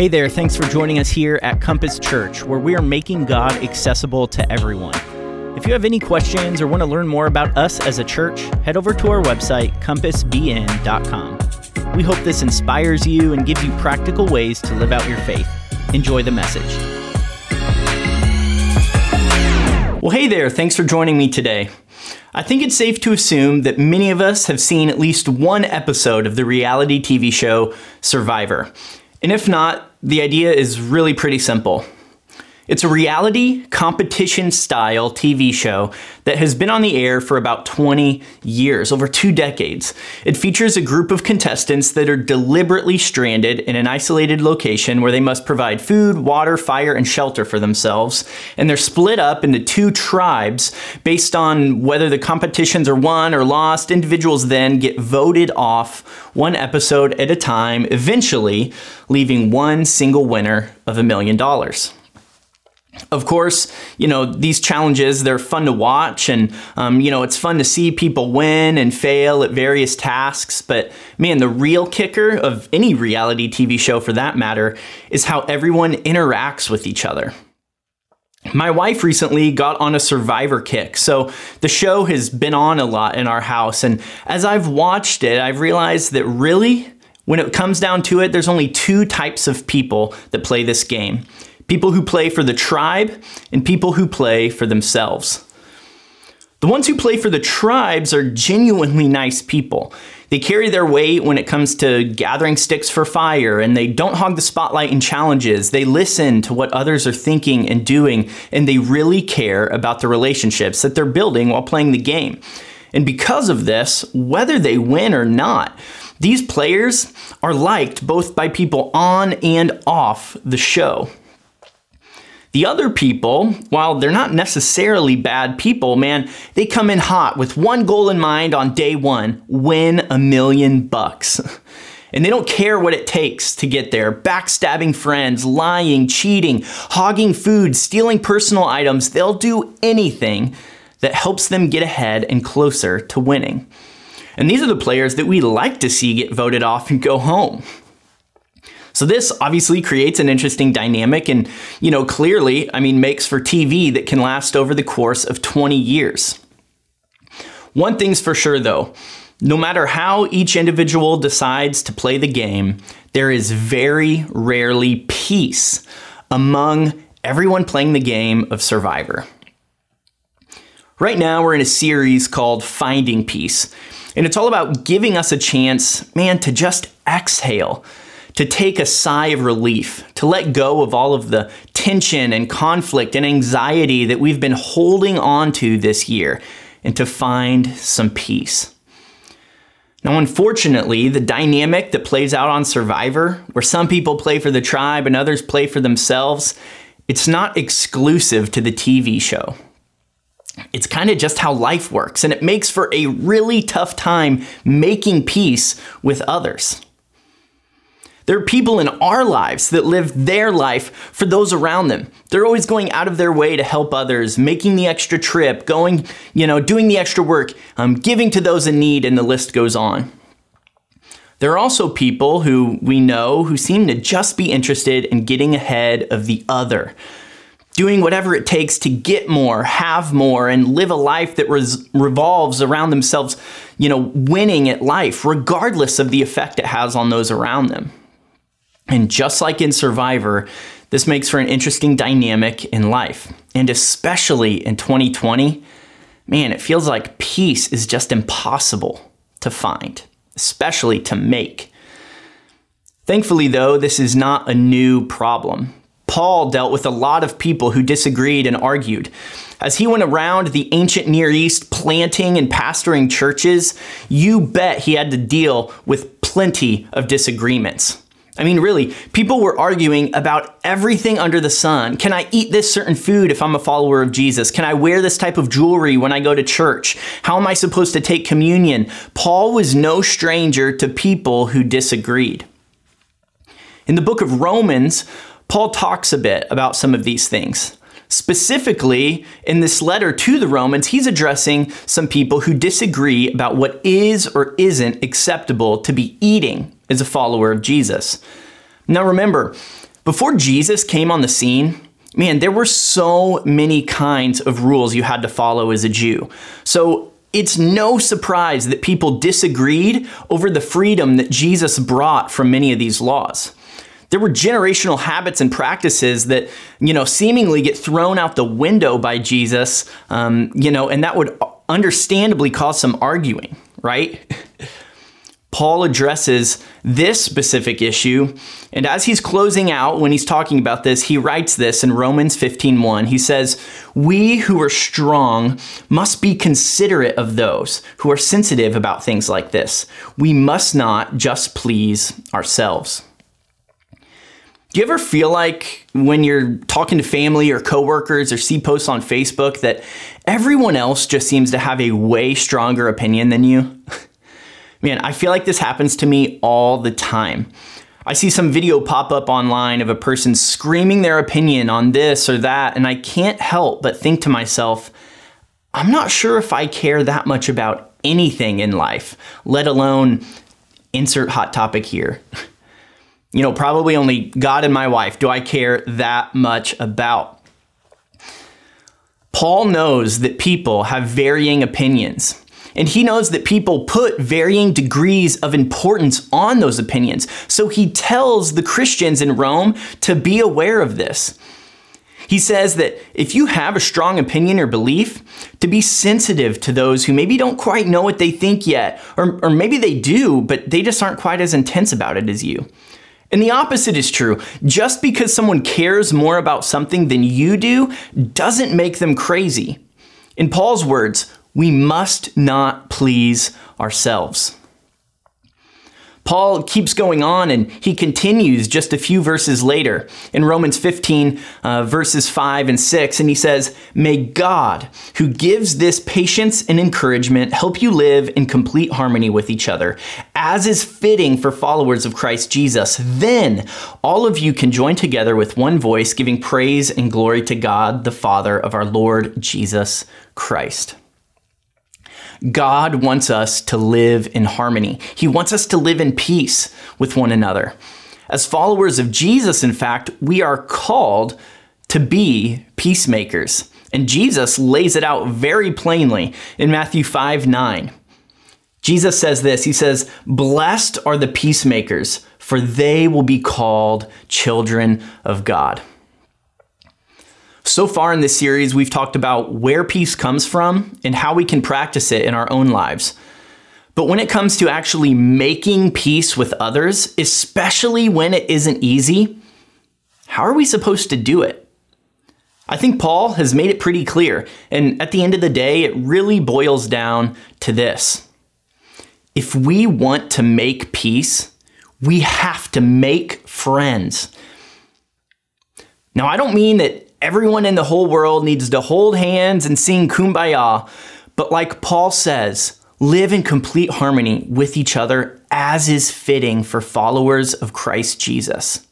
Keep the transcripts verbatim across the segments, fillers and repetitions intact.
Hey there, thanks for joining us here at Compass Church, where we are making God accessible to everyone. If you have any questions or want to learn more about us as a church, head over to our website, compass b n dot com. We hope this inspires you and gives you practical ways to live out your faith. Enjoy the message. Well, hey there, thanks for joining me today. I think it's safe to assume that many of us have seen at least one episode of the reality T V show Survivor. And if not, the idea is really pretty simple. It's a reality competition-style T V show that has been on the air for about twenty years, over two decades. It features a group of contestants that are deliberately stranded in an isolated location where they must provide food, water, fire, and shelter for themselves. And they're split up into two tribes based on whether the competitions are won or lost. Individuals then get voted off one episode at a time, eventually leaving one single winner of a million dollars. Of course, you know, these challenges, they're fun to watch and, um, you know, it's fun to see people win and fail at various tasks. But man, the real kicker of any reality T V show for that matter is how everyone interacts with each other. My wife recently got on a Survivor kick, so the show has been on a lot in our house. And as I've watched it, I've realized that really, when it comes down to it, there's only two types of people that play this game. People who play for the tribe and people who play for themselves. The ones who play for the tribes are genuinely nice people. They carry their weight when it comes to gathering sticks for fire, and they don't hog the spotlight in challenges. They listen to what others are thinking and doing, and they really care about the relationships that they're building while playing the game. And because of this, whether they win or not, these players are liked both by people on and off the show. The other people, while they're not necessarily bad people, man, they come in hot with one goal in mind on day one: win a million bucks. And they don't care what it takes to get there. Backstabbing friends, lying, cheating, hogging food, stealing personal items. They'll do anything that helps them get ahead and closer to winning. And these are the players that we like to see get voted off and go home. So this obviously creates an interesting dynamic and, you know, clearly, I mean, makes for T V that can last over the course of twenty years. One thing's for sure, though, no matter how each individual decides to play the game, there is very rarely peace among everyone playing the game of Survivor. Right now, we're in a series called Finding Peace, and it's all about giving us a chance, man, to just exhale, to take a sigh of relief, to let go of all of the tension and conflict and anxiety that we've been holding on to this year, and to find some peace. Now, unfortunately, the dynamic that plays out on Survivor, where some people play for the tribe and others play for themselves, it's not exclusive to the T V show. It's kind of just how life works, and it makes for a really tough time making peace with others. There are people in our lives that live their life for those around them. They're always going out of their way to help others, making the extra trip, going, you know, doing the extra work, um, giving to those in need, and the list goes on. There are also people who we know who seem to just be interested in getting ahead of the other, doing whatever it takes to get more, have more, and live a life that res- revolves around themselves, you know, winning at life, regardless of the effect it has on those around them. And just like in Survivor, this makes for an interesting dynamic in life. And especially in twenty twenty, man, it feels like peace is just impossible to find, especially to make. Thankfully, though, this is not a new problem. Paul dealt with a lot of people who disagreed and argued. As he went around the ancient Near East planting and pastoring churches, you bet he had to deal with plenty of disagreements. I mean, really, people were arguing about everything under the sun. Can I eat this certain food if I'm a follower of Jesus? Can I wear this type of jewelry when I go to church? How am I supposed to take communion? Paul was no stranger to people who disagreed. In the book of Romans, Paul talks a bit about some of these things. Specifically, in this letter to the Romans, he's addressing some people who disagree about what is or isn't acceptable to be eating as a follower of Jesus. Now remember, Before Jesus came on the scene, man, there were so many kinds of rules you had to follow as a Jew. So it's no surprise that people disagreed over the freedom that Jesus brought from many of these laws. There were generational habits and practices that, you know, seemingly get thrown out the window by Jesus, um, you know, and that would understandably cause some arguing, right? Paul addresses this specific issue, and as he's closing out, when he's talking about this, he writes this in Romans fifteen one. He says, "We who are strong must be considerate of those who are sensitive about things like this. We must not just please ourselves." Do you ever feel like when you're talking to family or coworkers or see posts on Facebook that everyone else just seems to have a way stronger opinion than you? Man, I feel like this happens to me all the time. I see some video pop up online of a person screaming their opinion on this or that, and I can't help but think to myself, I'm not sure if I care that much about anything in life, let alone insert hot topic here. You know, probably only God and my wife do I care that much about. Paul knows that people have varying opinions. And he knows that people put varying degrees of importance on those opinions. So he tells the Christians in Rome to be aware of this. He says that if you have a strong opinion or belief, to be sensitive to those who maybe don't quite know what they think yet, or, or maybe they do, but they just aren't quite as intense about it as you. And the opposite is true. Just because someone cares more about something than you do doesn't make them crazy. In Paul's words, we must not please ourselves. Paul keeps going on, and he continues just a few verses later in Romans fifteen, uh, verses five and six, and he says, "May God, who gives this patience and encouragement, help you live in complete harmony with each other, as is fitting for followers of Christ Jesus. Then all of you can join together with one voice, giving praise and glory to God, the Father of our Lord Jesus Christ." God wants us to live in harmony. He wants us to live in peace with one another. As followers of Jesus, in fact, we are called to be peacemakers. And Jesus lays it out very plainly in Matthew five nine. Jesus says this, he says, "Blessed are the peacemakers, for they will be called children of God." So far in this series, we've talked about where peace comes from and how we can practice it in our own lives. But when it comes to actually making peace with others, especially when it isn't easy, how are we supposed to do it? I think Paul has made it pretty clear. And at the end of the day, it really boils down to this. If we want to make peace, we have to make friends. Now, I don't mean that everyone in the whole world needs to hold hands and sing Kumbaya, but like Paul says, live in complete harmony with each other as is fitting for followers of Christ Jesus.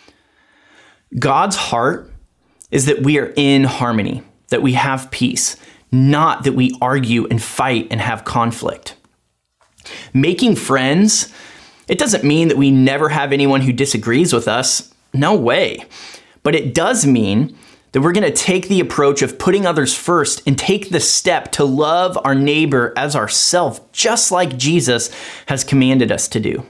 God's heart is that we are in harmony, that we have peace, not that we argue and fight and have conflict. Making friends, it doesn't mean that we never have anyone who disagrees with us. No way. But it does mean that we're going to take the approach of putting others first and take the step to love our neighbor as ourselves, just like Jesus has commanded us to do.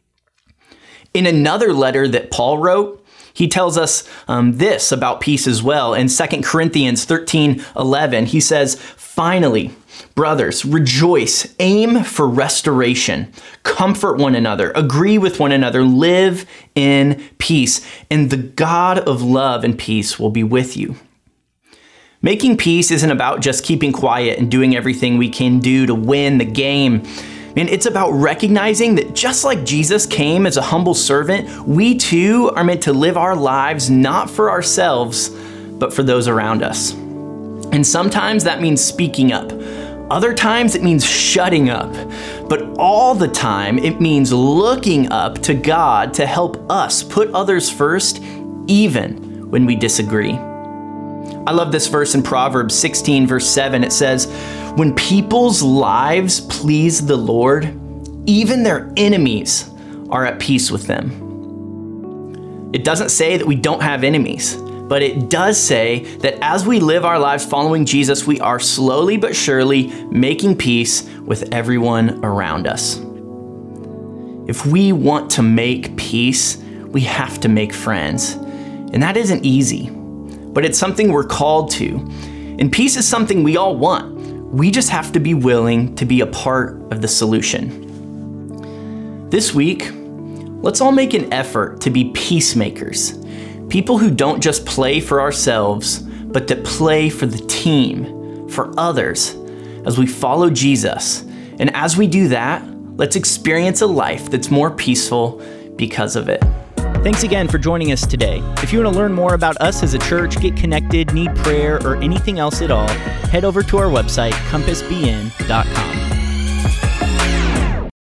In another letter that Paul wrote, he tells us um, this about peace as well. In Second Corinthians thirteen eleven, he says, "Finally, brothers, rejoice, aim for restoration, comfort one another, agree with one another, live in peace, and the God of love and peace will be with you." Making peace isn't about just keeping quiet and doing everything we can do to win the game. And it's about recognizing that just like Jesus came as a humble servant, we too are meant to live our lives not for ourselves, but for those around us. And sometimes that means speaking up. Other times it means shutting up. But all the time it means looking up to God to help us put others first, even when we disagree. I love this verse in Proverbs sixteen, verse seven. It says, "When people's lives please the Lord, even their enemies are at peace with them." It doesn't say that we don't have enemies, but it does say that as we live our lives following Jesus, we are slowly but surely making peace with everyone around us. If we want to make peace, we have to make friends. And that isn't easy, but it's something we're called to. And peace is something we all want. We just have to be willing to be a part of the solution. This week, let's all make an effort to be peacemakers. People who don't just play for ourselves, but that play for the team, for others, as we follow Jesus. And as we do that, let's experience a life that's more peaceful because of it. Thanks again for joining us today. If you want to learn more about us as a church, get connected, need prayer, or anything else at all, head over to our website, compass b n dot com.